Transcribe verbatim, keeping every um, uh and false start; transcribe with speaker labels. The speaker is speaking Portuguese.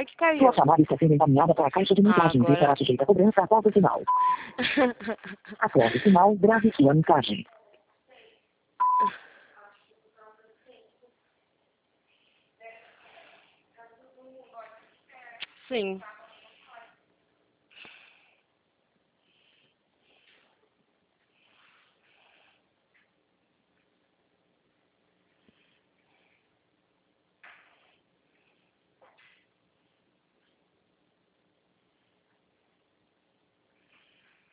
Speaker 1: Ai, que caiu.
Speaker 2: Sua chamada está sendo encaminhada para a caixa de mensagens
Speaker 1: Ah,
Speaker 2: e será sujeita a cobrança após o sinal. Após o sinal, grave sua mensagem.
Speaker 1: Sim.